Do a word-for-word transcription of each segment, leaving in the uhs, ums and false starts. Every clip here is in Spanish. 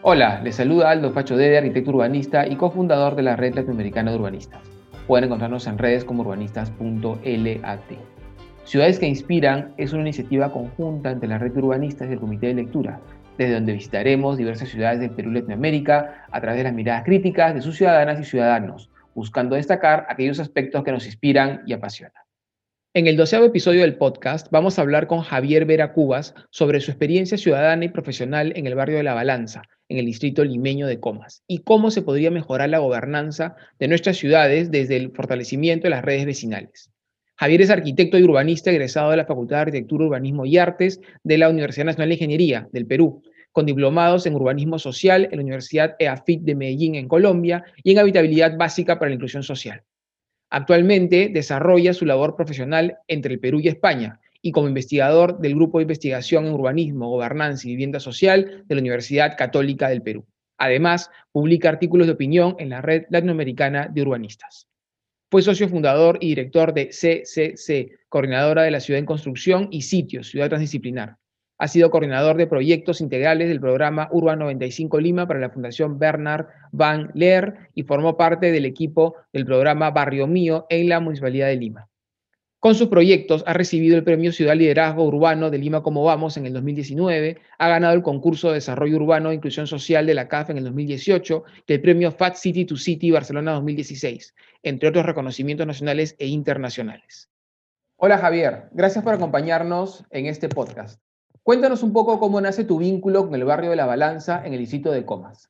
Hola, les saluda Aldo Facho Dede, arquitecto urbanista y cofundador de la Red Latinoamericana de Urbanistas. Pueden encontrarnos en redes como urbanistas punto lat. Ciudades que Inspiran es una iniciativa conjunta entre la Red de Urbanistas y el Comité de Lectura, desde donde visitaremos diversas ciudades del Perú y Latinoamérica a través de las miradas críticas de sus ciudadanas y ciudadanos, buscando destacar aquellos aspectos que nos inspiran y apasionan. En el doceavo episodio del podcast vamos a hablar con Javier Vera Cubas sobre su experiencia ciudadana y profesional en el barrio de La Balanza, en el distrito limeño de Comas, y cómo se podría mejorar la gobernanza de nuestras ciudades desde el fortalecimiento de las redes vecinales. Javier es arquitecto y urbanista egresado de la Facultad de Arquitectura, Urbanismo y Artes de la Universidad Nacional de Ingeniería del Perú, con diplomados en Urbanismo Social en la Universidad E A F I T de Medellín en Colombia y en Habitabilidad Básica para la Inclusión Social. Actualmente desarrolla su labor profesional entre el Perú y España y como investigador del Grupo de Investigación en Urbanismo, Gobernanza y Vivienda Social de la Universidad Católica del Perú. Además, publica artículos de opinión en la Red Latinoamericana de Urbanistas. Fue socio fundador y director de C C C, coordinadora de la Ciudad en Construcción y Sitios, Ciudad Transdisciplinar. Ha sido coordinador de proyectos integrales del programa Urban noventa y cinco Lima para la Fundación Bernard Van Leer y formó parte del equipo del programa Barrio Mío en la Municipalidad de Lima. Con sus proyectos ha recibido el Premio Ciudad Liderazgo Urbano de Lima Como Vamos en el dos mil diecinueve, ha ganado el concurso de Desarrollo Urbano e Inclusión Social de la C A F en el dos mil dieciocho y el Premio Fat City to City Barcelona dos mil dieciséis, entre otros reconocimientos nacionales e internacionales. Hola Javier, gracias por acompañarnos en este podcast. Cuéntanos un poco cómo nace tu vínculo con el barrio de La Balanza en el distrito de Comas.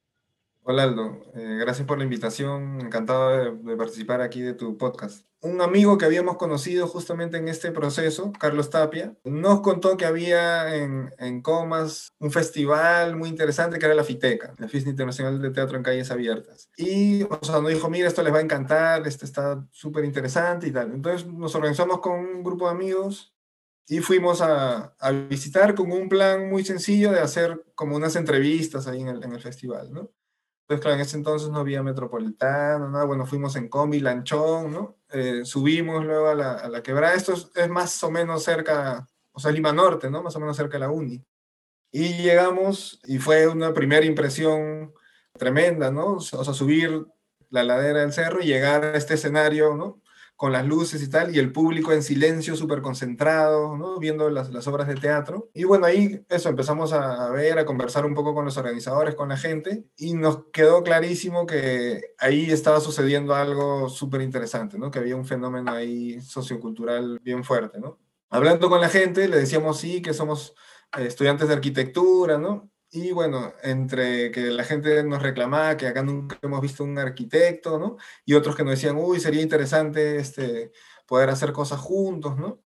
Hola Aldo, eh, gracias por la invitación, encantado de, de participar aquí de tu podcast. Un amigo que habíamos conocido justamente en este proceso, Carlos Tapia, nos contó que había en, en Comas un festival muy interesante que era la FITECA, la Fiesta Internacional de Teatro en Calles Abiertas. Y o sea, nos dijo, mira, esto les va a encantar, esto está súper interesante y tal. Entonces nos organizamos con un grupo de amigos y fuimos a, a visitar con un plan muy sencillo de hacer como unas entrevistas ahí en el, en el festival, ¿no? Pues claro, en ese entonces no había metropolitano, nada. Bueno, fuimos en combi, lanchón, ¿no? Eh, subimos luego a la, a la quebrada. Esto es, es más o menos cerca, o sea, Lima Norte, ¿no? Más o menos cerca de la uni. Y llegamos y fue una primera impresión tremenda, ¿no? O sea, subir la ladera del cerro y llegar a este escenario, ¿no? Con las luces y tal, y el público en silencio, súper concentrado, ¿no? Viendo las, las obras de teatro. Y bueno, ahí eso, empezamos a, a ver, a conversar un poco con los organizadores, con la gente, y nos quedó clarísimo que ahí estaba sucediendo algo súper interesante, ¿no? Que había un fenómeno ahí sociocultural bien fuerte, ¿no? Hablando con la gente, le decíamos sí, que somos eh, estudiantes de arquitectura, ¿no? Y bueno, entre que la gente nos reclamaba que acá nunca hemos visto un arquitecto, ¿no? Y otros que nos decían, uy, sería interesante este, poder hacer cosas juntos, ¿no?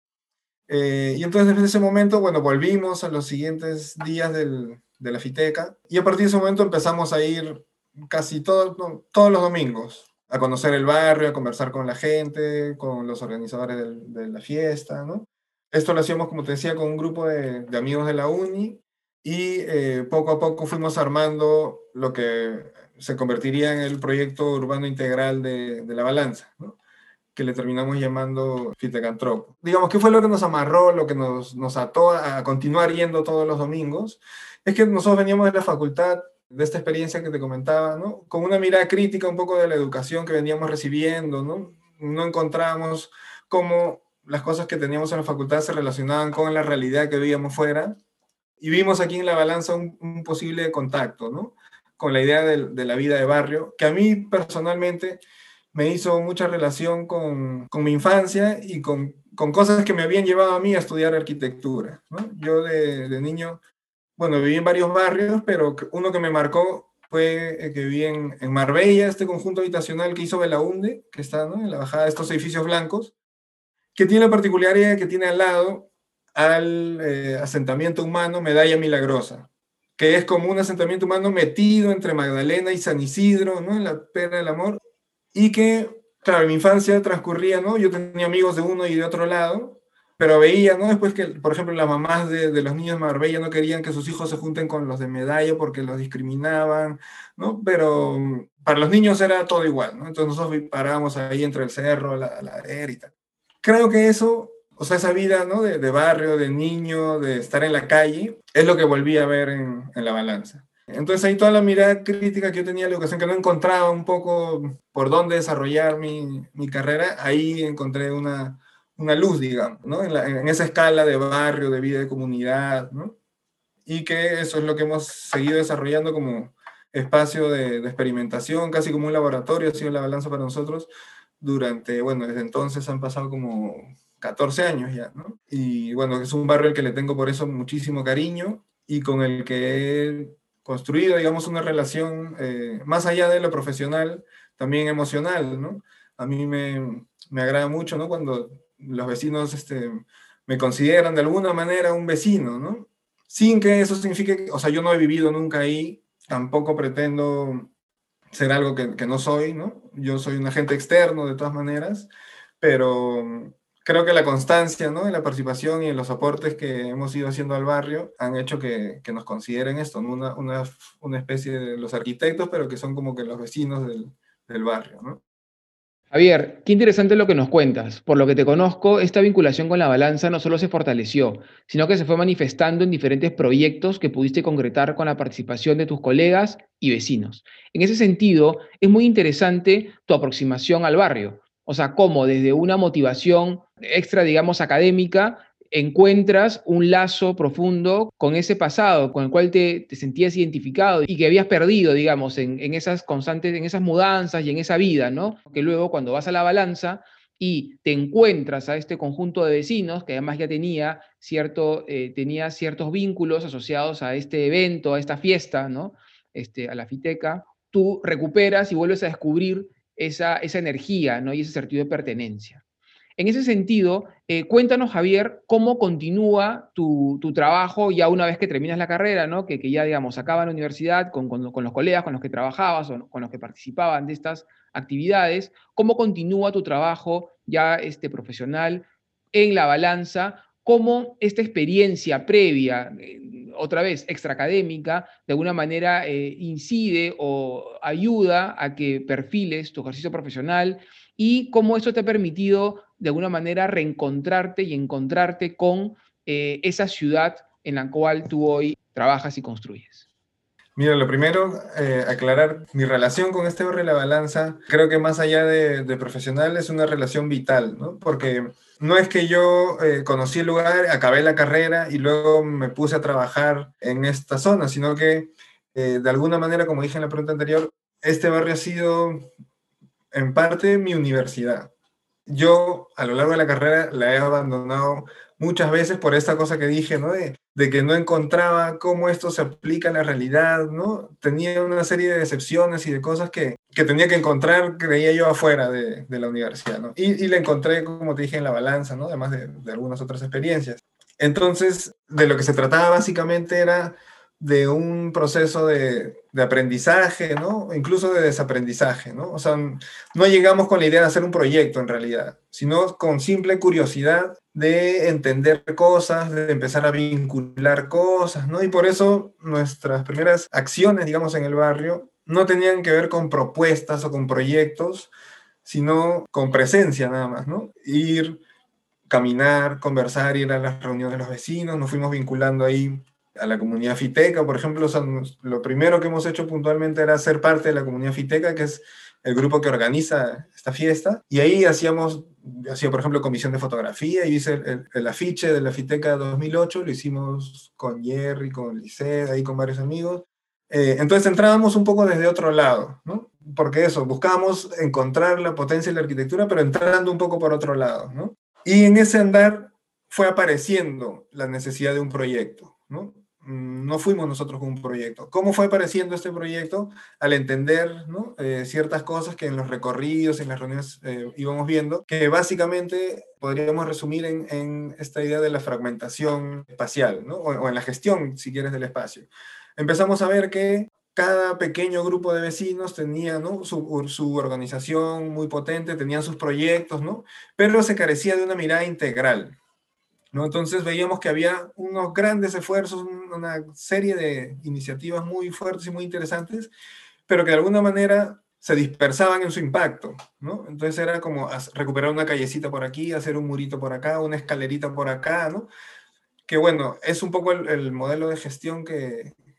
Eh, y entonces desde ese momento, bueno, volvimos a los siguientes días del, de la FITECA y a partir de ese momento empezamos a ir casi todo, no, todos los domingos a conocer el barrio, a conversar con la gente, con los organizadores del, de la fiesta, ¿no? Esto lo hacíamos, como te decía, con un grupo de, de amigos de la uni y eh, poco a poco fuimos armando lo que se convertiría en el proyecto urbano integral de, de La Balanza, ¿no? Que le terminamos llamando Fitecantropo. Digamos, ¿qué fue lo que nos amarró, lo que nos, nos ató a continuar yendo todos los domingos? Es que nosotros veníamos de la facultad, de esta experiencia que te comentaba, ¿no? Con una mirada crítica un poco de la educación que veníamos recibiendo, ¿no? No encontramos cómo las cosas que teníamos en la facultad se relacionaban con la realidad que veíamos fuera, y vimos aquí en La Balanza un, un posible contacto, ¿no? Con la idea de, de la vida de barrio, que a mí personalmente me hizo mucha relación con, con mi infancia y con, con cosas que me habían llevado a mí a estudiar arquitectura, ¿no? Yo de, de niño, bueno, viví en varios barrios, pero uno que me marcó fue que viví en, en Marbella, este conjunto habitacional que hizo Belaunde, que está, ¿no?, en la bajada de estos edificios blancos, que tiene la particularidad que tiene al lado al eh, asentamiento humano Medalla Milagrosa, que es como un asentamiento humano metido entre Magdalena y San Isidro, ¿no?, en la Pera del Amor, y que, claro, mi infancia transcurría, ¿no? Yo tenía amigos de uno y de otro lado, pero veía, ¿no? Después que, por ejemplo, las mamás de, de los niños de Marbella no querían que sus hijos se junten con los de Medalla porque los discriminaban, ¿no? Pero para los niños era todo igual, ¿no? Entonces nosotros parábamos ahí entre el cerro, la, la ladera y tal. Creo que eso, o sea, esa vida, ¿no?, de, de barrio, de niño, de estar en la calle, es lo que volví a ver en, en La Balanza. Entonces ahí toda la mirada crítica que yo tenía a la educación, que no encontraba un poco por dónde desarrollar mi, mi carrera, ahí encontré una, una luz, digamos, ¿no? En, la, en esa escala de barrio, de vida de comunidad, ¿no? Y que eso es lo que hemos seguido desarrollando como espacio de, de experimentación, casi como un laboratorio, ha sido la balanza para nosotros durante, bueno, desde entonces han pasado como catorce años ya, ¿no? Y bueno, es un barrio al que le tengo por eso muchísimo cariño y con el que he construido, digamos, una relación eh, más allá de lo profesional, también emocional, ¿no? A mí me, me agrada mucho, ¿no? Cuando los vecinos este, me consideran de alguna manera un vecino, ¿no? Sin que eso signifique, o sea, yo no he vivido nunca ahí, tampoco pretendo ser algo que, que no soy, ¿no? Yo soy un agente externo de todas maneras, pero creo que la constancia, ¿no? En la participación y en los aportes que hemos ido haciendo al barrio han hecho que, que nos consideren esto, ¿no? Una, una, una especie de los arquitectos, pero que son como que los vecinos del, del barrio, ¿no? Javier, qué interesante lo que nos cuentas. Por lo que te conozco, esta vinculación con la balanza no solo se fortaleció, sino que se fue manifestando en diferentes proyectos que pudiste concretar con la participación de tus colegas y vecinos. En ese sentido, es muy interesante tu aproximación al barrio. O sea, cómo desde una motivación extra, digamos, académica, encuentras un lazo profundo con ese pasado con el cual te, te sentías identificado y que habías perdido, digamos, en, en esas constantes, en esas mudanzas y en esa vida, ¿no? Que luego cuando vas a la balanza y te encuentras a este conjunto de vecinos que además ya tenía, cierto, eh, tenía ciertos vínculos asociados a este evento, a esta fiesta, ¿no? Este, a la fiteca, tú recuperas y vuelves a descubrir esa, esa energía, ¿no? Y ese sentido de pertenencia. En ese sentido, eh, cuéntanos, Javier, cómo continúa tu, tu, trabajo ya una vez que terminas la carrera, ¿no? que, que ya, digamos, acaba la universidad con, con, con los colegas con los que trabajabas o con los que participaban de estas actividades. ¿Cómo continúa tu trabajo ya este, profesional en la balanza? ¿Cómo esta experiencia previa, eh, otra vez extraacadémica, de alguna manera eh, incide o ayuda a que perfiles tu ejercicio profesional y cómo eso te ha permitido de alguna manera reencontrarte y encontrarte con eh, esa ciudad en la cual tú hoy trabajas y construyes? Mira, lo primero, eh, aclarar mi relación con este barrio de la balanza. Creo que más allá de, de profesional es una relación vital, ¿no? Porque no es que yo eh, conocí el lugar, acabé la carrera y luego me puse a trabajar en esta zona, sino que eh, de alguna manera, como dije en la pregunta anterior, este barrio ha sido en parte mi universidad. Yo a lo largo de la carrera la he abandonado muchas veces por esta cosa que dije, ¿no? De, de que no encontraba cómo esto se aplica en la realidad, ¿no? Tenía una serie de decepciones y de cosas que, que tenía que encontrar, creía yo, afuera de, de la universidad, ¿no? Y, y la encontré, como te dije, en la balanza, ¿no? Además de, de algunas otras experiencias. Entonces, de lo que se trataba básicamente era de un proceso de, de aprendizaje, ¿no? Incluso de desaprendizaje, ¿no? O sea, no llegamos con la idea de hacer un proyecto en realidad, sino con simple curiosidad de entender cosas, de empezar a vincular cosas, ¿no? Y por eso nuestras primeras acciones, digamos, en el barrio no tenían que ver con propuestas o con proyectos, sino con presencia nada más, ¿no? Ir, caminar, conversar, ir a las reuniones de los vecinos, nos fuimos vinculando ahí a la comunidad fiteca, por ejemplo. O sea, lo primero que hemos hecho puntualmente era ser parte de la comunidad fiteca, que es el grupo que organiza esta fiesta, y ahí hacíamos, hacía por ejemplo comisión de fotografía, y hice el, el, el afiche de la Fiteca dos mil ocho, lo hicimos con Jerry, con Lisset, ahí con varios amigos. Eh, entonces entrábamos un poco desde otro lado, ¿no? Porque eso, buscábamos encontrar la potencia de la arquitectura, pero entrando un poco por otro lado, ¿no? Y en ese andar fue apareciendo la necesidad de un proyecto, ¿no? No fuimos nosotros con un proyecto. ¿Cómo fue apareciendo este proyecto? Al entender, ¿no? eh, ciertas cosas que en los recorridos, en las reuniones eh, íbamos viendo, que básicamente podríamos resumir en, en esta idea de la fragmentación espacial, ¿no? o, o en la gestión, si quieres, del espacio. Empezamos a ver que cada pequeño grupo de vecinos tenía, ¿no? su, su organización muy potente, tenían sus proyectos, ¿no? Pero se carecía de una mirada integral, ¿no? Entonces veíamos que había unos grandes esfuerzos, una serie de iniciativas muy fuertes y muy interesantes, pero que de alguna manera se dispersaban en su impacto, ¿no? Entonces era como recuperar una callecita por aquí, hacer un murito por acá, una escalerita por acá, ¿no? Que bueno, es un poco el, el modelo de gestión que,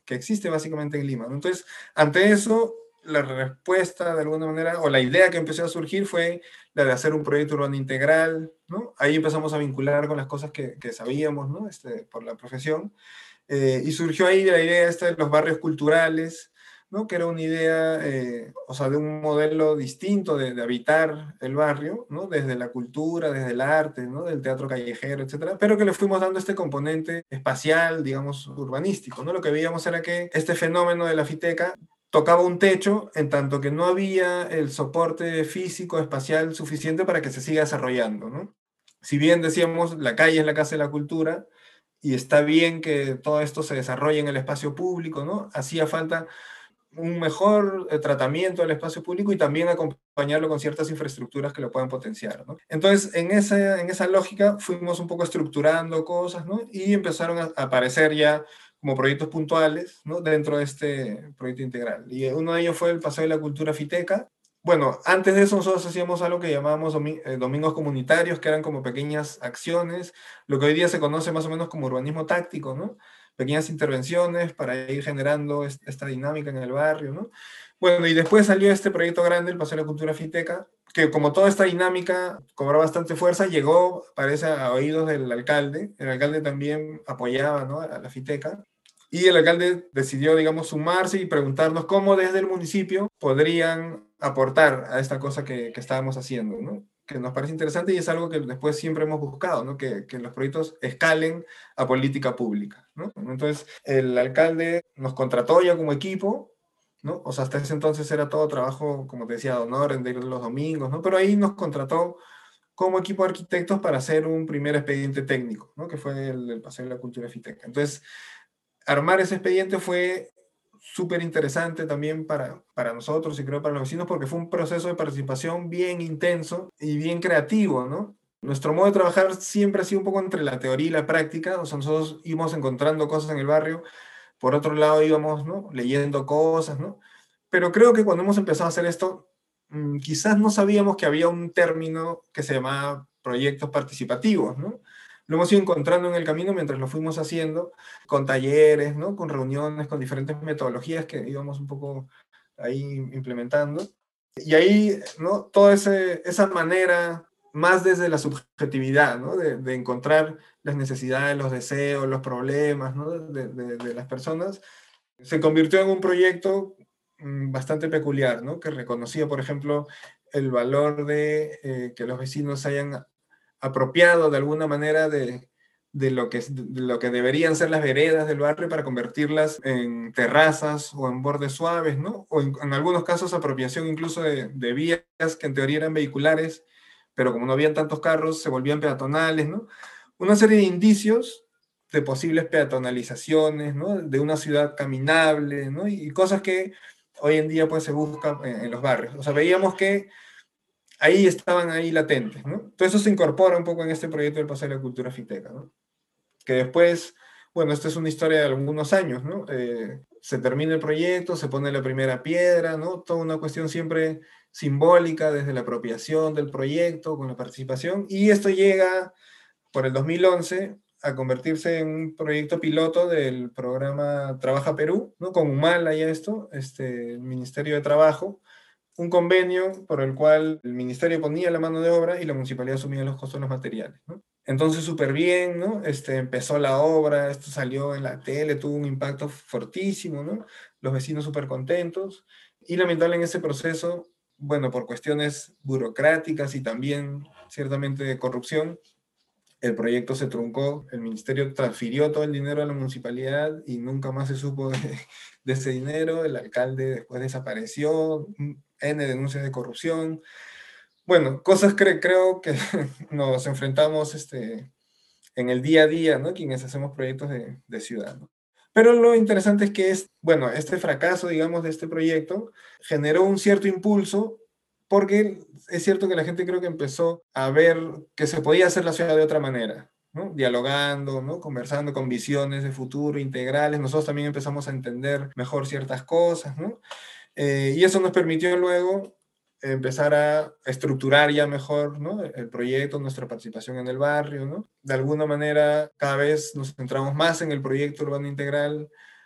que existe básicamente en Lima, ¿no? Entonces, ante eso, la respuesta de alguna manera, o la idea que empezó a surgir fue la de hacer un proyecto urbano integral, ¿no? Ahí empezamos a vincular con las cosas que, que sabíamos, ¿no? Este, por la profesión. Eh, y surgió ahí la idea esta de los barrios culturales, ¿no? Que era una idea, eh, o sea, de un modelo distinto de, de habitar el barrio, ¿no? Desde la cultura, desde el arte, ¿no? Del teatro callejero, etcétera, pero que le fuimos dando este componente espacial, digamos, urbanístico, ¿no? Lo que veíamos era que este fenómeno de la fiteca tocaba un techo en tanto que no había el soporte físico, espacial suficiente para que se siga desarrollando, ¿no? Si bien decíamos, la calle es la casa de la cultura, y está bien que todo esto se desarrolle en el espacio público, ¿no? Hacía falta un mejor eh, tratamiento del espacio público y también acompañarlo con ciertas infraestructuras que lo puedan potenciar, ¿no? Entonces, en esa, en esa lógica fuimos un poco estructurando cosas, ¿no? Y empezaron a aparecer ya como proyectos puntuales, ¿no? Dentro de este proyecto integral. Y uno de ellos fue el Paseo de la Cultura Fiteca. Bueno, antes de eso nosotros hacíamos algo que llamábamos domi- eh, domingos comunitarios, que eran como pequeñas acciones, lo que hoy día se conoce más o menos como urbanismo táctico, ¿no? Pequeñas intervenciones para ir generando est- esta dinámica en el barrio, ¿no? Bueno, y después salió este proyecto grande, el Paseo de la Cultura Fiteca, que como toda esta dinámica cobró bastante fuerza, llegó, parece, a oídos del alcalde. El alcalde también apoyaba, ¿no? A la Fiteca. Y el alcalde decidió, digamos, sumarse y preguntarnos cómo desde el municipio podrían aportar a esta cosa que, que estábamos haciendo, ¿no? Que nos parece interesante y es algo que después siempre hemos buscado, ¿no? Que, que los proyectos escalen a política pública, ¿no? Entonces, el alcalde nos contrató ya como equipo, ¿no? O sea, hasta ese entonces era todo trabajo, como te decía, de honor, en de ir los domingos, ¿no? Pero ahí nos contrató como equipo de arquitectos para hacer un primer expediente técnico, ¿no? Que fue el, el Paseo de la Cultura Fiteca. Entonces, armar ese expediente fue súper interesante también para, para nosotros y creo para los vecinos porque fue un proceso de participación bien intenso y bien creativo, ¿no? Nuestro modo de trabajar siempre ha sido un poco entre la teoría y la práctica, o sea, nosotros íbamos encontrando cosas en el barrio, por otro lado íbamos, ¿no? Leyendo cosas, ¿no? Pero creo que cuando hemos empezado a hacer esto, mmm, quizás no sabíamos que había un término que se llamaba proyectos participativos, ¿no? Lo hemos ido encontrando en el camino mientras lo fuimos haciendo, con talleres, ¿no? Con reuniones, con diferentes metodologías que íbamos un poco ahí implementando. Y ahí, ¿no? Toda ese, esa manera, más desde la subjetividad, ¿no? De, de encontrar las necesidades, los deseos, los problemas, ¿no? De, de, de las personas, se convirtió en un proyecto mm, bastante peculiar, ¿no? Que reconocía, por ejemplo, el valor de eh, que los vecinos hayan apropiado de alguna manera de, de, lo que, de lo que deberían ser las veredas del barrio para convertirlas en terrazas o en bordes suaves, ¿no? O en, en algunos casos apropiación incluso de, de vías que en teoría eran vehiculares, pero como no habían tantos carros, se volvían peatonales, ¿no? Una serie de indicios de posibles peatonalizaciones, ¿no? De una ciudad caminable, ¿no? Y, y cosas que hoy en día pues se buscan en, en los barrios. O sea, veíamos que ahí estaban ahí latentes, ¿no? Todo eso se incorpora un poco en este proyecto del Paseo de la Cultura Fiteca, ¿no? Que después, bueno, esta es una historia de algunos años, ¿no? Eh, se termina el proyecto, se pone la primera piedra, ¿no? Toda una cuestión siempre simbólica desde la apropiación del proyecto, con la participación, y esto llega por el dos mil once a convertirse en un proyecto piloto del programa Trabaja Perú, ¿no? Con Humala y esto, este, el Ministerio de Trabajo, un convenio por el cual el ministerio ponía la mano de obra y la municipalidad asumía los costos de los materiales, ¿no? Entonces, súper bien, ¿no? Este, empezó la obra, esto salió en la tele, tuvo un impacto fortísimo, ¿no? Los vecinos súper contentos. Y lamentable en ese proceso, bueno, por cuestiones burocráticas y también ciertamente de corrupción, el proyecto se truncó, el ministerio transfirió todo el dinero a la municipalidad y nunca más se supo de, de ese dinero, el alcalde después desapareció, N denuncias de corrupción. Bueno, cosas que creo que nos enfrentamos este, en el día a día, ¿no? Quienes hacemos proyectos de, de ciudad, ¿no? Pero lo interesante es que es, bueno, este fracaso, digamos, de este proyecto generó un cierto impulso porque es cierto que la gente creo que empezó a ver que se podía hacer la ciudad de otra manera, ¿no? Dialogando, ¿no? Conversando con visiones de futuro integrales. Nosotros también empezamos a entender mejor ciertas cosas, ¿no? Eh, y eso nos permitió luego empezar a estructurar ya mejor, ¿no? El proyecto, nuestra participación en el barrio, ¿no? De alguna manera, cada vez nos centramos más en el proyecto urbano integral,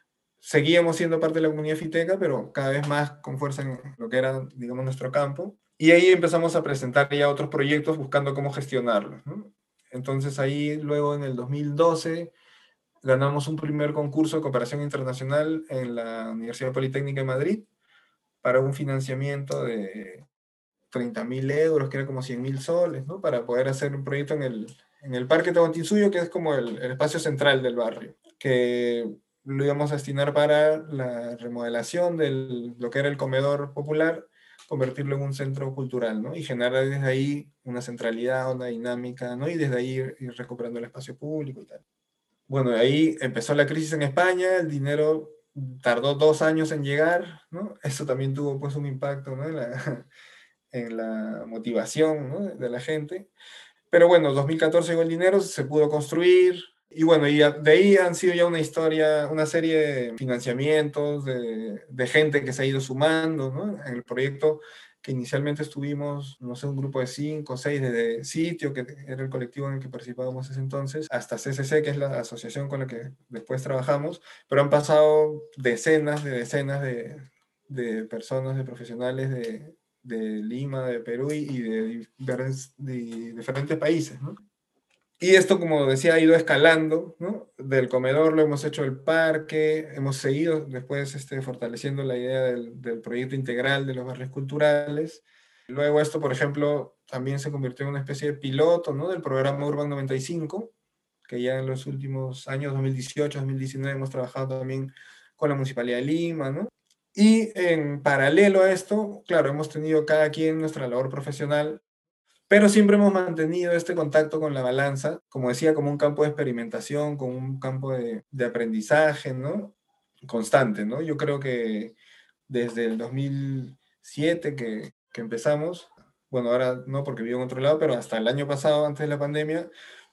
seguíamos siendo parte de la comunidad fiteca, pero cada vez más con fuerza en lo que era, digamos, nuestro campo. Y ahí empezamos a presentar ya otros proyectos buscando cómo gestionarlos, ¿no? Entonces ahí luego en el dos mil doce ganamos un primer concurso de cooperación internacional en la Universidad Politécnica de Madrid para un financiamiento de treinta mil euros, que era como cien mil soles, ¿no? Para poder hacer un proyecto en el, en el Parque Tahuantinsuyo, que es como el, el espacio central del barrio, que lo íbamos a destinar para la remodelación de lo que era el comedor popular, convertirlo en un centro cultural, ¿no? Y generar desde ahí una centralidad, una dinámica, ¿no? Y desde ahí ir, ir recuperando el espacio público y tal. Bueno, ahí empezó la crisis en España, el dinero tardó dos años en llegar, ¿no? Eso también tuvo pues un impacto, ¿no? En la, en la motivación, ¿no? de la gente. Pero bueno, dos mil catorce llegó el dinero, se pudo construir, y bueno, y de ahí han sido ya una historia, una serie de financiamientos, de, de gente que se ha ido sumando, ¿no? En el proyecto que inicialmente estuvimos, no sé, un grupo de cinco o seis desde Sitio, que era el colectivo en el que participábamos ese entonces, hasta C C C, que es la asociación con la que después trabajamos, pero han pasado decenas de decenas de, de personas, de profesionales de, de Lima, de Perú y de, de, de diferentes países, ¿no? Y esto, como decía, ha ido escalando, ¿no? Del comedor lo hemos hecho el parque, hemos seguido después este, fortaleciendo la idea del, del proyecto integral de los barrios culturales. Luego esto, por ejemplo, también se convirtió en una especie de piloto, ¿no? Del programa Urban noventa y cinco, que ya en los últimos años, dos mil dieciocho, dos mil diecinueve, hemos trabajado también con la Municipalidad de Lima, ¿no? Y en paralelo a esto, claro, hemos tenido cada quien nuestra labor profesional, pero siempre hemos mantenido este contacto con la balanza, como decía, como un campo de experimentación, como un campo de, de aprendizaje, ¿no? Constante, ¿no? Yo creo que desde el dos mil siete que, que empezamos, bueno, ahora no porque vivo en otro lado, pero hasta el año pasado, antes de la pandemia,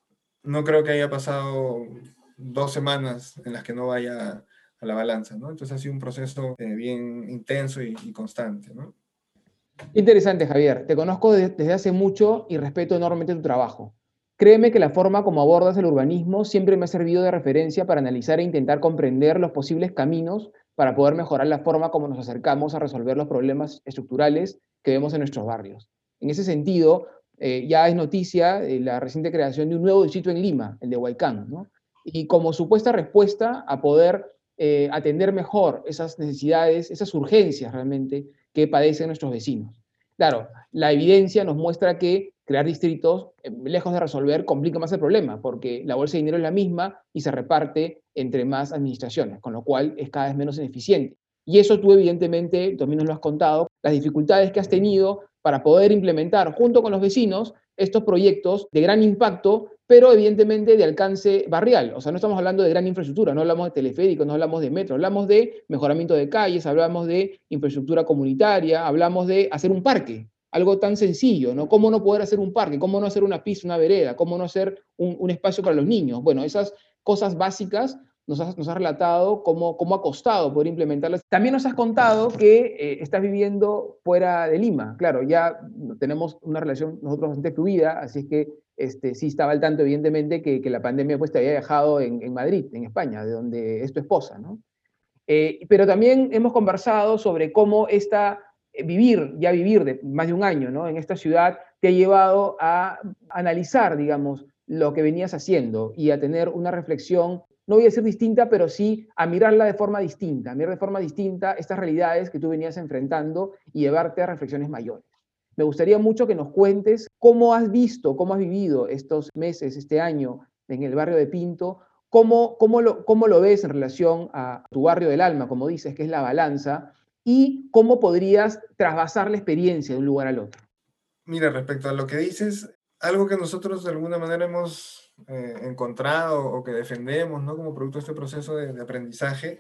no creo que haya pasado dos semanas en las que no vaya a la balanza, ¿no? Entonces ha sido un proceso eh, bien intenso y, y constante, ¿no? Interesante, Javier. Te conozco de- desde hace mucho y respeto enormemente tu trabajo. Créeme que la forma como abordas el urbanismo siempre me ha servido de referencia para analizar e intentar comprender los posibles caminos para poder mejorar la forma como nos acercamos a resolver los problemas estructurales que vemos en nuestros barrios. En ese sentido, eh, ya es noticia eh, la reciente creación de un nuevo distrito en Lima, el de Huaycán, ¿no? Y como supuesta respuesta a poder eh, atender mejor esas necesidades, esas urgencias realmente que padecen nuestros vecinos. Claro, la evidencia nos muestra que crear distritos, eh, lejos de resolver, complica más el problema, porque la bolsa de dinero es la misma y se reparte entre más administraciones, con lo cual es cada vez menos ineficiente. Y eso tú evidentemente, también nos lo has contado, las dificultades que has tenido para poder implementar junto con los vecinos estos proyectos de gran impacto, pero evidentemente de alcance barrial. O sea, no estamos hablando de gran infraestructura, no hablamos de teleféricos, no hablamos de metro, hablamos de mejoramiento de calles, hablamos de infraestructura comunitaria, hablamos de hacer un parque, algo tan sencillo, ¿no? ¿Cómo no poder hacer un parque? ¿Cómo no hacer una pista, una vereda? ¿Cómo no hacer un, un espacio para los niños? Bueno, esas cosas básicas nos has, nos has relatado cómo, cómo ha costado poder implementarlas. También nos has contado que eh, estás viviendo fuera de Lima. Claro, ya tenemos una relación nosotros bastante fluida, así es que este, sí estaba al tanto, evidentemente, que, que la pandemia pues, te había dejado en, en Madrid, en España, de donde es tu esposa, ¿no? Eh, pero también hemos conversado sobre cómo esta, eh, vivir, ya vivir de más de un año, ¿no? En esta ciudad te ha llevado a analizar, digamos, lo que venías haciendo y a tener una reflexión, no voy a decir distinta, pero sí a mirarla de forma distinta, a mirar de forma distinta estas realidades que tú venías enfrentando y llevarte a reflexiones mayores. Me gustaría mucho que nos cuentes cómo has visto, cómo has vivido estos meses, este año en el barrio de Pinto, cómo, cómo, lo, cómo lo ves en relación a tu barrio del alma, como dices, que es La Balanza, y cómo podrías trasvasar la experiencia de un lugar al otro. Mira, respecto a lo que dices, algo que nosotros de alguna manera hemos eh, encontrado o que defendemos, ¿no? Como producto de este proceso de, de aprendizaje,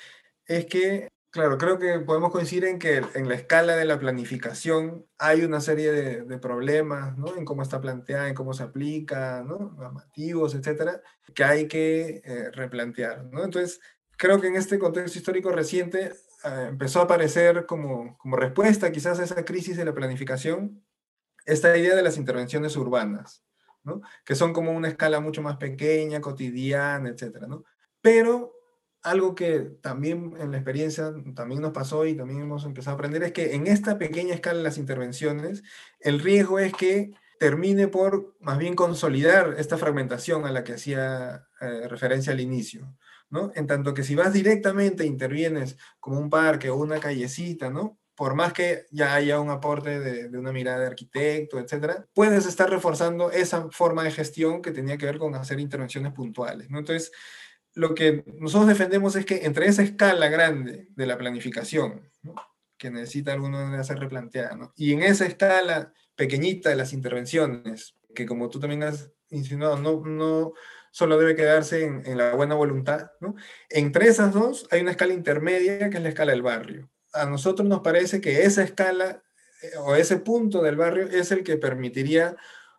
es que, claro, creo que podemos coincidir en que en la escala de la planificación hay una serie de, de problemas, ¿no? En cómo está planteada, en cómo se aplica, ¿no? Normativos, etcétera, que hay que eh, replantear, ¿no? Entonces, creo que en este contexto histórico reciente eh, empezó a aparecer como, como respuesta quizás a esa crisis de la planificación esta idea de las intervenciones urbanas, ¿no? Que son como una escala mucho más pequeña, cotidiana, etcétera, ¿no? Pero algo que también en la experiencia también nos pasó y también hemos empezado a aprender es que en esta pequeña escala de las intervenciones, el riesgo es que termine por más bien consolidar esta fragmentación a la que hacía eh, referencia al inicio, ¿no? En tanto que si vas directamente e intervienes como un parque o una callecita, ¿no? Por más que ya haya un aporte de, de una mirada de arquitecto, etcétera, puedes estar reforzando esa forma de gestión que tenía que ver con hacer intervenciones puntuales, ¿no? Entonces, lo que nosotros defendemos es que entre esa escala grande de la planificación, ¿no? Que necesita alguna manera ser replanteada, ¿no? Y en esa escala pequeñita de las intervenciones, que como tú también has insinuado, no, no solo debe quedarse en, en la buena voluntad, ¿no? Entre esas dos hay una escala intermedia que es la escala del barrio. A nosotros nos parece que esa escala eh, o ese punto del barrio es el que permitiría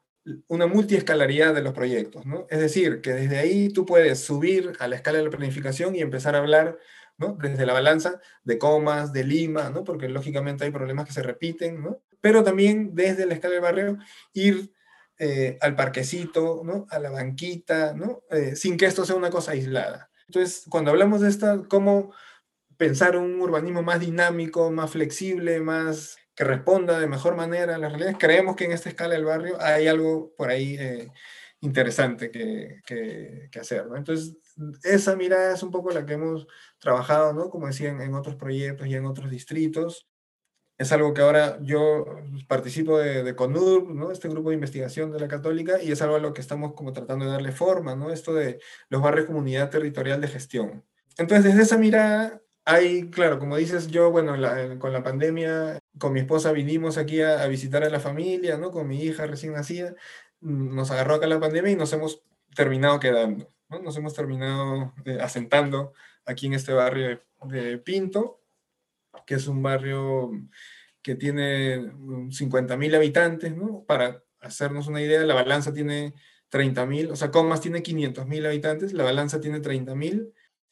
una multiescalaridad de los proyectos, ¿no? Es decir, que desde ahí tú puedes subir a la escala de la planificación y empezar a hablar, ¿no? Desde la balanza de comas, de Lima, ¿no? Porque lógicamente hay problemas que se repiten, ¿no? Pero también desde la escala del barrio ir eh, al parquecito, ¿no? A la banquita, ¿no? Eh, sin que esto sea una cosa aislada. Entonces, cuando hablamos de esta, cómo pensar un urbanismo más dinámico, más flexible, más que responda de mejor manera a las realidades, creemos que en esta escala del barrio hay algo por ahí eh, interesante que, que, que hacer, ¿no? Entonces, esa mirada es un poco la que hemos trabajado, ¿no? Como decían, en otros proyectos y en otros distritos. Es algo que ahora yo participo de, de CONUR, ¿no? Este grupo de investigación de la Católica, y es algo a lo que estamos como tratando de darle forma, ¿no? Esto de los barrios comunidad territorial de gestión. Entonces, desde esa mirada, hay, claro, como dices, yo, bueno, la, con la pandemia, con mi esposa vinimos aquí a, a visitar a la familia, ¿no? Con mi hija recién nacida, nos agarró acá la pandemia y nos hemos terminado quedando, ¿no? Nos hemos terminado eh, asentando aquí en este barrio de, de Pinto, que es un barrio que tiene cincuenta mil habitantes, ¿no? Para hacernos una idea, la Balanza tiene treinta mil, o sea, Comas tiene quinientos mil habitantes, la Balanza tiene treinta mil.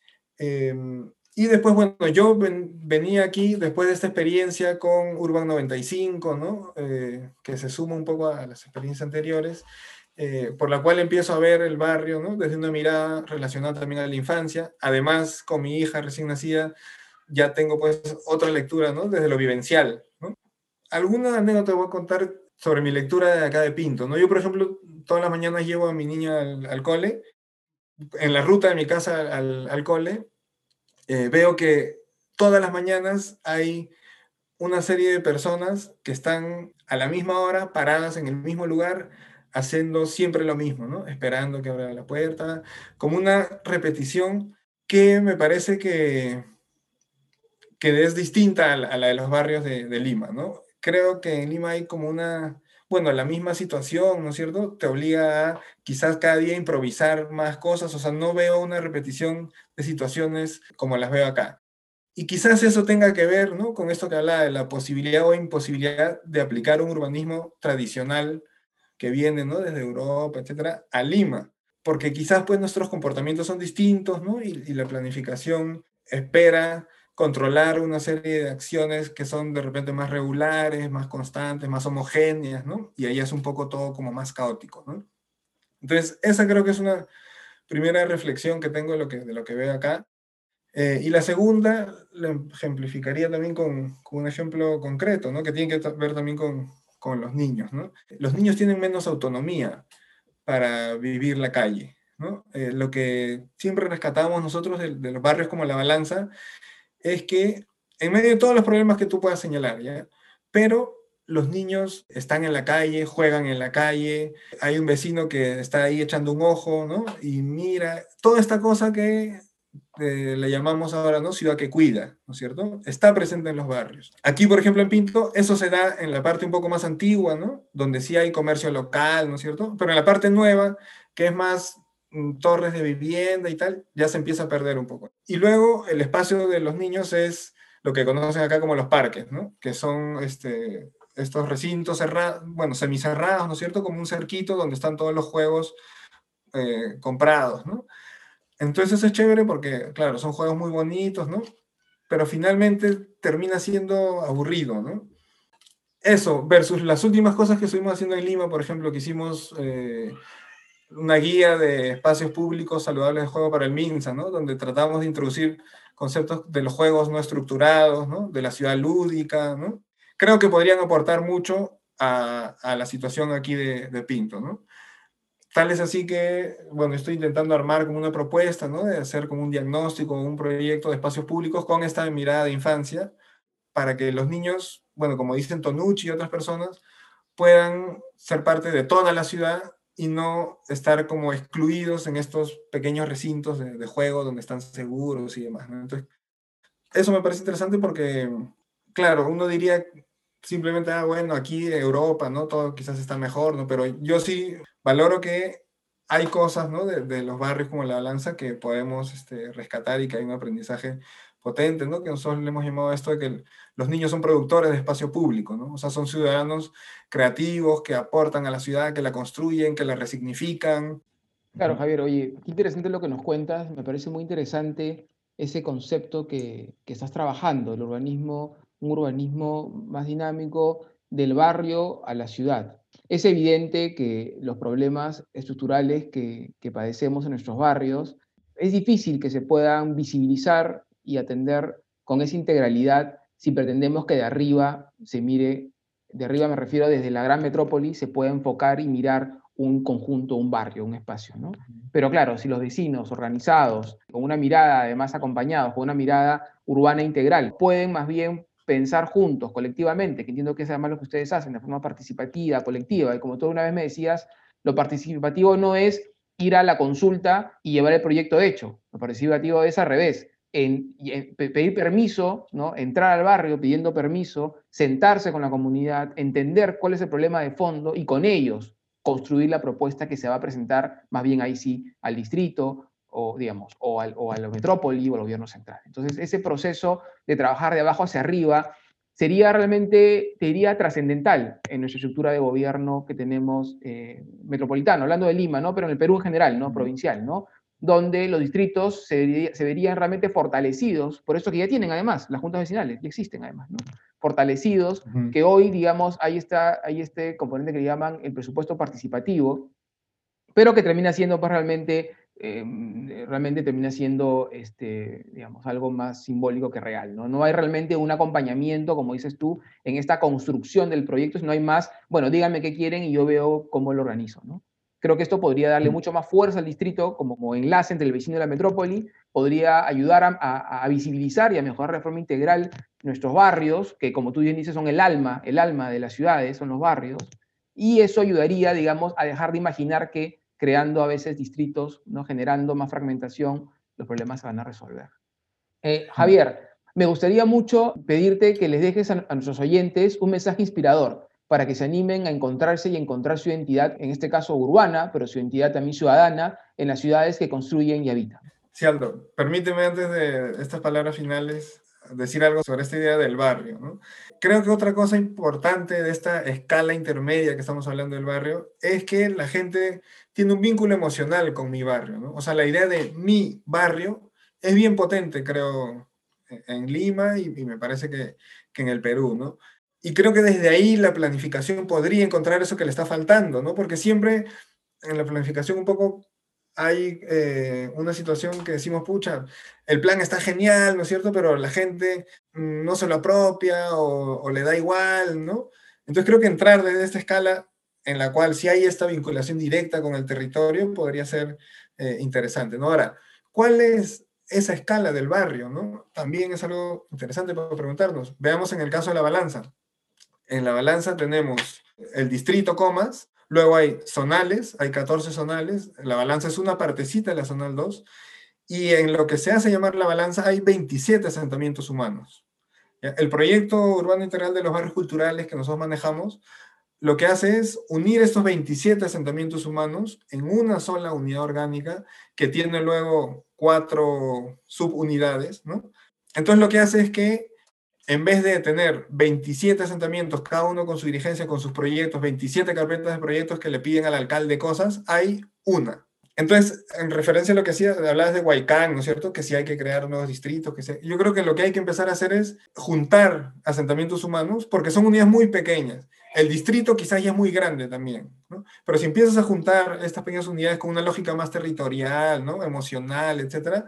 Eh, y después, bueno, yo ven, venía aquí después de esta experiencia con Urban noventa y cinco, ¿no? Eh, que se suma un poco a las experiencias anteriores, eh, por la cual empiezo a ver el barrio, ¿no? Desde una mirada relacionada también a la infancia. Además, con mi hija recién nacida, ya tengo pues otra lectura, ¿no? Desde lo vivencial, ¿no? Alguna anécdota voy a contar sobre mi lectura de acá de Pinto, ¿no? Yo, por ejemplo, todas las mañanas llevo a mi niña al, al cole. En la ruta de mi casa al, al cole, eh, veo que todas las mañanas hay una serie de personas que están a la misma hora, paradas en el mismo lugar, haciendo siempre lo mismo, ¿no? Esperando que abra la puerta, como una repetición que me parece que que es distinta a la, a la de los barrios de, de Lima, ¿no? Creo que en Lima hay como una, bueno, la misma situación, ¿no es cierto? Te obliga a quizás cada día improvisar más cosas, o sea, no veo una repetición de situaciones como las veo acá. Y quizás eso tenga que ver, ¿no? Con esto que habla de la posibilidad o imposibilidad de aplicar un urbanismo tradicional que viene, ¿no? Desde Europa, etcétera, a Lima. Porque quizás pues nuestros comportamientos son distintos, ¿no? Y, y la planificación espera controlar una serie de acciones que son de repente más regulares, más constantes, más homogéneas, ¿no? Y ahí es un poco todo como más caótico, ¿no? Entonces, esa creo que es una primera reflexión que tengo de lo que, de lo que veo acá. Eh, y la segunda, la ejemplificaría también con, con un ejemplo concreto, ¿no? Que tiene que ver también con, con los niños, ¿no? Los niños tienen menos autonomía para vivir la calle, ¿no? Eh, lo que siempre rescatamos nosotros de, de los barrios como La Balanza es que en medio de todos los problemas que tú puedas señalar, ¿ya? Pero los niños están en la calle, juegan en la calle, hay un vecino que está ahí echando un ojo, ¿no? Y mira, toda esta cosa que eh, le llamamos ahora, ¿no? Ciudad que cuida, ¿no es cierto? Está presente en los barrios. Aquí, por ejemplo, en Pinto, eso se da en la parte un poco más antigua, ¿no? Donde sí hay comercio local, ¿no es cierto? Pero en la parte nueva, que es más torres de vivienda y tal, ya se empieza a perder un poco. Y luego el espacio de los niños es lo que conocen acá como los parques, ¿no? Que son este, estos recintos cerrados, bueno, semicerrados, ¿no es cierto? Como un cerquito donde están todos los juegos eh, comprados, ¿no? Entonces eso es chévere porque, claro, son juegos muy bonitos, ¿no? Pero finalmente termina siendo aburrido, ¿no? Eso, versus las últimas cosas que estuvimos haciendo en Lima, por ejemplo, que hicimos... Eh, una guía de espacios públicos saludables de juego para el MINSA, ¿no? Donde tratamos de introducir conceptos de los juegos no estructurados, ¿no? De la ciudad lúdica, ¿no? Creo que podrían aportar mucho a, a la situación aquí de, de Pinto, ¿no? Tal es así que, bueno, estoy intentando armar como una propuesta, ¿no? De hacer como un diagnóstico, un proyecto de espacios públicos con esta mirada de infancia, para que los niños, bueno, como dicen Tonucci y otras personas, puedan ser parte de toda la ciudad y no estar como excluidos en estos pequeños recintos de, de juego donde están seguros y demás, ¿no? Entonces, eso me parece interesante porque, claro, uno diría simplemente, ah, bueno, aquí en Europa, ¿no? Todo quizás está mejor, ¿no? Pero yo sí valoro que hay cosas, ¿no? De, de los barrios como La Balanza que podemos este, rescatar y que hay un aprendizaje potente, ¿no? Que nosotros le hemos llamado esto de que el, los niños son productores de espacio público, ¿no? O sea, son ciudadanos creativos que aportan a la ciudad, que la construyen, que la resignifican. Claro, Javier, oye, qué interesante lo que nos cuentas. Me parece muy interesante ese concepto que, que estás trabajando, el urbanismo, un urbanismo más dinámico del barrio a la ciudad. Es evidente que los problemas estructurales que, que padecemos en nuestros barrios es difícil que se puedan visibilizar y atender con esa integralidad si pretendemos que de arriba se mire, de arriba me refiero desde la gran metrópoli, se pueda enfocar y mirar un conjunto, un barrio, un espacio, ¿no? Pero claro, si los vecinos organizados, con una mirada además acompañados, con una mirada urbana integral, pueden más bien pensar juntos, colectivamente, que entiendo que es además lo que ustedes hacen de forma participativa, colectiva, y como tú una vez me decías, lo participativo no es ir a la consulta y llevar el proyecto hecho, lo participativo es al revés, en, en pedir permiso, ¿no? Entrar al barrio pidiendo permiso, sentarse con la comunidad, entender cuál es el problema de fondo y con ellos construir la propuesta que se va a presentar más bien ahí sí al distrito o, digamos, o, al, o a la metrópoli o al gobierno central. Entonces, ese proceso de trabajar de abajo hacia arriba sería realmente, te diría, trascendental en nuestra estructura de gobierno que tenemos eh, metropolitano, hablando de Lima, ¿no? Pero en el Perú en general, ¿no? Provincial, ¿no? Donde los distritos se, vería, se verían realmente fortalecidos, por eso que ya tienen además las juntas vecinales, ya existen además, ¿no? Fortalecidos, uh-huh. Que hoy, digamos, hay, está, hay este componente que le llaman el presupuesto participativo, pero que termina siendo pues, realmente, eh, realmente termina siendo este, digamos, algo más simbólico que real, ¿no? No hay realmente un acompañamiento, como dices tú, en esta construcción del proyecto, sino hay más, bueno, díganme qué quieren y yo veo cómo lo organizo, ¿no? Creo que esto podría darle mucho más fuerza al distrito como, como enlace entre el vecino y la metrópoli, podría ayudar a, a, a visibilizar y a mejorar de forma integral nuestros barrios, que como tú bien dices son el alma, el alma de las ciudades, son los barrios, y eso ayudaría, digamos, a dejar de imaginar que creando a veces distritos, ¿no? Generando más fragmentación, los problemas se van a resolver. Eh, Javier, me gustaría mucho pedirte que les dejes a, a nuestros oyentes un mensaje inspirador para que se animen a encontrarse y encontrar su identidad, en este caso urbana, pero su identidad también ciudadana, en las ciudades que construyen y habitan. Sí, Aldo, permíteme antes de estas palabras finales decir algo sobre esta idea del barrio, ¿no? Creo que otra cosa importante de esta escala intermedia que estamos hablando del barrio es que la gente tiene un vínculo emocional con mi barrio, ¿no? O sea, la idea de mi barrio es bien potente, creo, en Lima y, y me parece que, que en el Perú, ¿no? Y creo que desde ahí la planificación podría encontrar eso que le está faltando, ¿no? Porque siempre en la planificación un poco hay eh, una situación que decimos, pucha, el plan está genial, ¿no es cierto? Pero la gente no se lo apropia o, o le da igual, ¿no? Entonces creo que entrar desde esta escala en la cual sí hay esta vinculación directa con el territorio podría ser eh, interesante, ¿no? Ahora, ¿cuál es esa escala del barrio, ¿no? También es algo interesante para preguntarnos. Veamos en el caso de La Balanza. En La Balanza tenemos el distrito Comas, luego hay zonales, hay catorce zonales, La Balanza es una partecita de la zonal dos, y en lo que se hace llamar La Balanza hay veintisiete asentamientos humanos. El proyecto urbano integral de los barrios culturales que nosotros manejamos, lo que hace es unir estos veintisiete asentamientos humanos en una sola unidad orgánica que tiene luego cuatro subunidades, ¿no? Entonces lo que hace es que en vez de tener veintisiete asentamientos, cada uno con su dirigencia, con sus proyectos, veintisiete carpetas de proyectos que le piden al alcalde cosas, hay una. Entonces, en referencia a lo que hacías, hablabas de Huaycán, ¿no es cierto? Que sí hay que crear nuevos distritos. Que sí. Yo creo que lo que hay que empezar a hacer es juntar asentamientos humanos, porque son unidades muy pequeñas. El distrito quizás ya es muy grande también, ¿no? Pero si empiezas a juntar estas pequeñas unidades con una lógica más territorial, ¿no? Emocional, etcétera,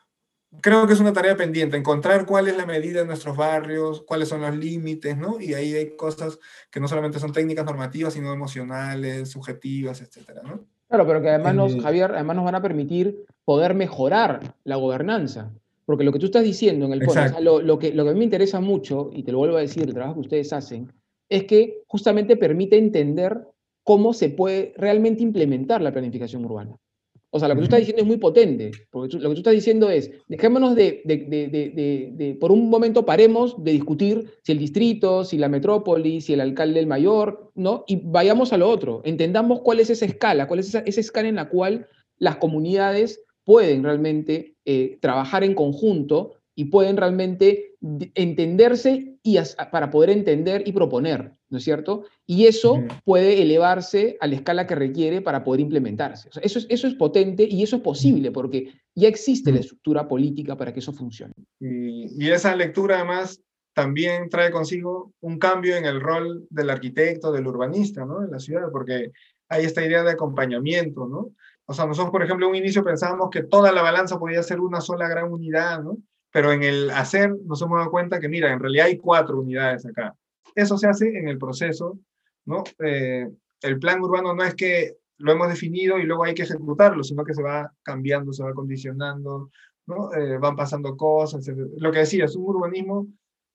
creo que es una tarea pendiente, encontrar cuál es la medida de nuestros barrios, cuáles son los límites, ¿no? Y ahí hay cosas que no solamente son técnicas normativas, sino emocionales, subjetivas, etcétera, ¿no? Claro, pero que además nos, Eh, Javier, además nos van a permitir poder mejorar la gobernanza. Porque lo que tú estás diciendo en el fondo, o sea, exacto. lo, lo que, lo que a mí me interesa mucho, y te lo vuelvo a decir, el trabajo que ustedes hacen, es que justamente permite entender cómo se puede realmente implementar la planificación urbana. O sea, lo que tú estás Ujú. diciendo es muy potente, porque tú- lo que tú estás diciendo es, dejémonos de, de, de, de, de, de- por un momento paremos de discutir si el distrito, si la metrópoli, si el alcalde el mayor, ¿no? Y vayamos a lo otro, entendamos cuál es esa escala, cuál es esa, esa escala en la cual las comunidades pueden realmente eh, trabajar en conjunto y pueden realmente entenderse y as, para poder entender y proponer, ¿no es cierto? Y eso Ujú. puede elevarse a la escala que requiere para poder implementarse. O sea, eso, es, eso es potente y eso es posible porque ya existe la Ujú. estructura política para que eso funcione. Y, y esa lectura además también trae consigo un cambio en el rol del arquitecto, del urbanista, ¿no? En la ciudad, porque hay esta idea de acompañamiento, ¿no? O sea, nosotros, por ejemplo, en un inicio pensábamos que toda la balanza podía ser una sola gran unidad, ¿no? Pero en el hacer nos hemos dado cuenta que, mira, en realidad hay cuatro unidades acá. Eso se hace en el proceso, ¿no? Eh, el plan urbano no es que lo hemos definido y luego hay que ejecutarlo, sino que se va cambiando, se va condicionando, ¿no? Eh, van pasando cosas, lo que decía, es un urbanismo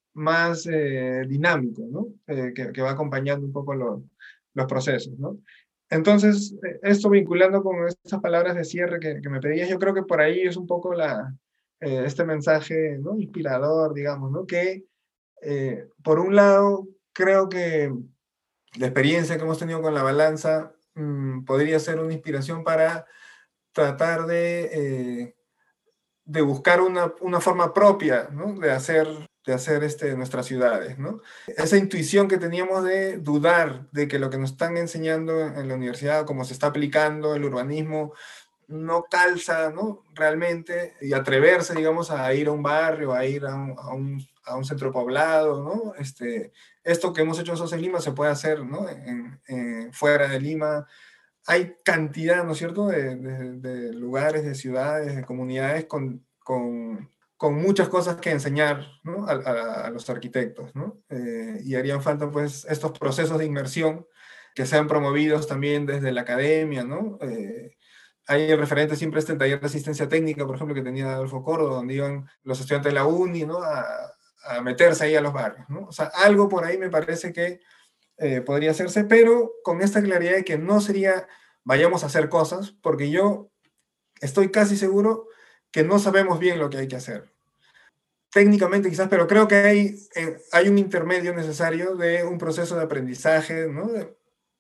más eh, dinámico, ¿no? Eh, que, que, va acompañando un poco lo, los procesos, ¿no? Entonces, eh, esto vinculando con estas palabras de cierre que, que me pedías, yo creo que por ahí es un poco la, eh, este mensaje, ¿no? Inspirador, digamos, ¿no? Que, eh, por un lado, creo que la experiencia que hemos tenido con la balanza mmm, podría ser una inspiración para tratar de... Eh, de buscar una, una forma propia, ¿no? de hacer, de hacer este, nuestras ciudades. ¿no? Esa intuición que teníamos de dudar de que lo que nos están enseñando en la universidad, cómo se está aplicando el urbanismo, no calza, ¿no? realmente, y atreverse, digamos, a ir a un barrio, a ir a un, a un, a un centro poblado, ¿no? Este, esto que hemos hecho nosotros en Lima se puede hacer, ¿no? en, en, fuera de Lima. Hay cantidad, ¿no es cierto?, de, de, de lugares, de ciudades, de comunidades con, con, con muchas cosas que enseñar, ¿no? a, a, a, los arquitectos, ¿no? Eh, y harían falta, pues, estos procesos de inmersión que sean promovidos también desde la academia, ¿no? Eh, hay referente siempre este taller de asistencia técnica, por ejemplo, que tenía Adolfo Córdoba, donde iban los estudiantes de la uni, ¿no? a, a meterse ahí a los barrios, ¿no? O sea, algo por ahí me parece que Eh, podría hacerse, pero con esta claridad de que no sería vayamos a hacer cosas, porque yo estoy casi seguro que no sabemos bien lo que hay que hacer. Técnicamente quizás, pero creo que hay, eh, hay un intermedio necesario de un proceso de aprendizaje, ¿no? de,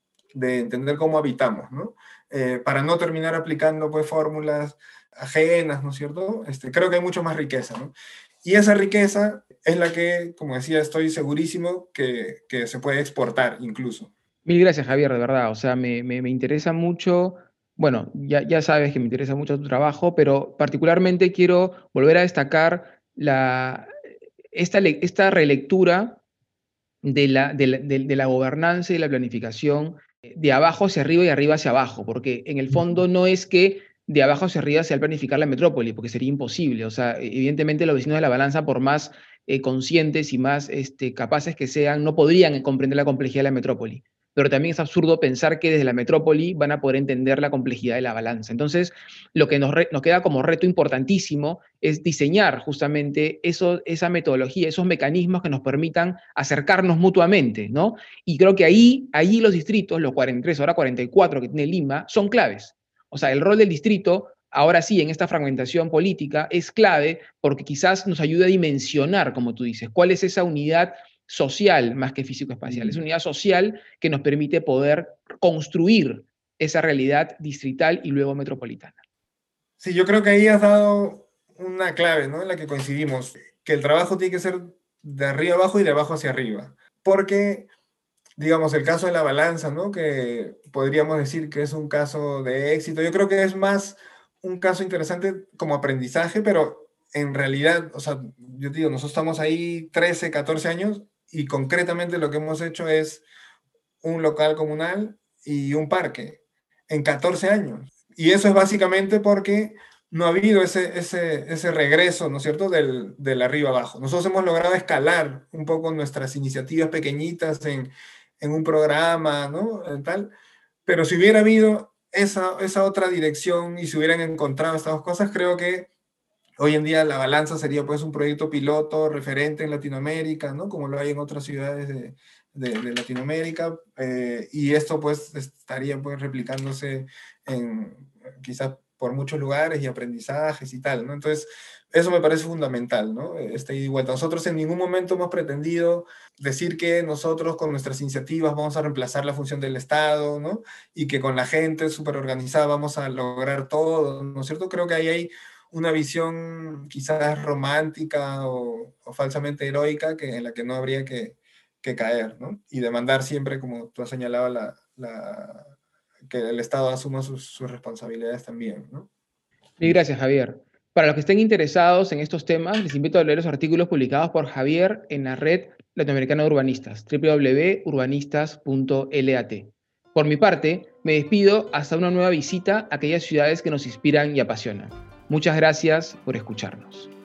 de entender cómo habitamos, ¿no? Eh, para no terminar aplicando pues fórmulas ajenas, ¿no es cierto? Este, creo que hay mucho más riqueza, ¿no? Y esa riqueza es la que, como decía, estoy segurísimo que, que se puede exportar incluso. Mil gracias, Javier, de verdad. O sea, me, me, me interesa mucho, bueno, ya, ya sabes que me interesa mucho tu trabajo, pero particularmente quiero volver a destacar la, esta, esta relectura de la, de, la, de, de la gobernanza y la planificación de abajo hacia arriba y arriba hacia abajo, porque en el fondo no es que de abajo hacia arriba sea el planificar la metrópoli, porque sería imposible. O sea, evidentemente los vecinos de la balanza, por más eh, conscientes y más este, capaces que sean, no podrían comprender la complejidad de la metrópoli. Pero también es absurdo pensar que desde la metrópoli van a poder entender la complejidad de la balanza. Entonces, lo que nos, re, nos queda como reto importantísimo es diseñar justamente eso, esa metodología, esos mecanismos que nos permitan acercarnos mutuamente, ¿no? Y creo que ahí, ahí los distritos, los cuarenta y tres, ahora cuarenta y cuatro que tiene Lima, son claves. O sea, el rol del distrito, ahora sí, en esta fragmentación política, es clave porque quizás nos ayude a dimensionar, como tú dices, cuál es esa unidad social más que físico-espacial. Es una unidad social que nos permite poder construir esa realidad distrital y luego metropolitana. Sí, yo creo que ahí has dado una clave, ¿no? En la que coincidimos, que el trabajo tiene que ser de arriba abajo y de abajo hacia arriba. Porque, digamos, el caso de la balanza, ¿no? Que podríamos decir que es un caso de éxito. Yo creo que es más un caso interesante como aprendizaje, pero en realidad, o sea, yo te digo, nosotros estamos ahí trece, catorce años y concretamente lo que hemos hecho es un local comunal y un parque en catorce años. Y eso es básicamente porque no ha habido ese, ese, ese regreso, ¿no es cierto?, del, del arriba abajo. Nosotros hemos logrado escalar un poco nuestras iniciativas pequeñitas en, en un programa, ¿no? Tal. Pero si hubiera habido esa, esa otra dirección y se hubieran encontrado estas dos cosas, creo que hoy en día la balanza sería pues un proyecto piloto referente en Latinoamérica, ¿no? Como lo hay en otras ciudades de, de, de Latinoamérica, eh, y esto pues estaría pues replicándose en quizás por muchos lugares y aprendizajes y tal, ¿no? Entonces, eso me parece fundamental, ¿no? Este ida y vuelta. Nosotros en ningún momento hemos pretendido decir que nosotros con nuestras iniciativas vamos a reemplazar la función del Estado, ¿no? Y que con la gente súper organizada vamos a lograr todo, ¿no es cierto? Creo que ahí hay una visión quizás romántica o, o falsamente heroica que, en la que no habría que, que caer, ¿no? Y demandar siempre, como tú has señalado, la, la, que el Estado asuma sus, sus responsabilidades también, ¿no? Mil gracias, Javier. Para los que estén interesados en estos temas, les invito a leer los artículos publicados por Javier en la red latinoamericana de urbanistas, doble u doble u doble u punto urbanistas punto lat. Por mi parte, me despido hasta una nueva visita a aquellas ciudades que nos inspiran y apasionan. Muchas gracias por escucharnos.